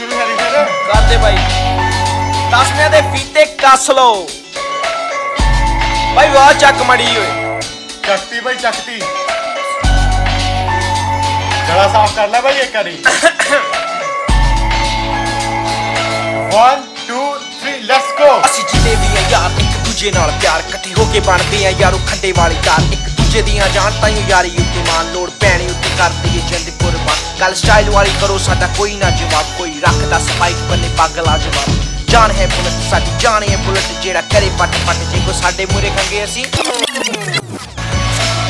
ਸ਼ੁਰੂ ਕਰੀ ਫਿਰ ਕਰਦੇ ਬਾਈ ਦਸਵਿਆਂ ਦੇ ਫੀਤੇ ਕੱਸ ਲਓ ਬਾਈ ਵਾਹ ਚੱਕ ਮੜੀ ਓਏ ਚੱਕਤੀ ਬਾਈ ਚੱਕਤੀ ਗਲਾ ਸਾਫ਼ ਕਰ ਲੈ ਬਾਈ ਇੱਕ ਵਾਰੀ 1 2 3 ਲੈਟਸ ਗੋ ਅਸੀਂ ਜਿੰਨੇ ਵੀ ਆ ਯਾਰ ਇੱਕ ਦੂਜੇ ਨਾਲ ਪਿਆਰ ਇਕੱਠੇ ਹੋ ਕੇ ਬਣਦੇ ਆ ਯਾਰੋ ਖੰਡੇ ਵਾਲੀ ਤਾਰ ਇੱਕ ਦੂਜੇ ਦੀਆਂ ਜਾਨ ਤਾਈਓ ਯਾਰੀ ਉੱਤੇ ਮਾਨ ਲੋੜ ਪੈਣੀ ਉੱਤੇ ਕਰਦੀ ਏ ਜਿੰਦ ਕੁਰਬਾਨ ਗੱਲ ਸਟਾਈਲ ਵਾਲੀ ਕਰੋ ਸਾਡਾ ਕੋਈ ਨਾ ਜਵਾਬ ਕੋਈ ਰੱਖਦਾ ਸਪਾਈਕ ਬੰਨੇ ਪਾਗਲਾ ਜਵਾਬ ਜਾਨ ਹੈ ਬੁਲਟ ਸਾਡੀ ਜਾਨ ਹੈ ਬੁਲਟ ਜਿਹੜਾ ਕਰੇ ਪੱਟ ਪੱਟ ਜੇ ਕੋ ਸਾਡੇ ਮੂਰੇ ਖੰਗੇ ਅਸੀਂ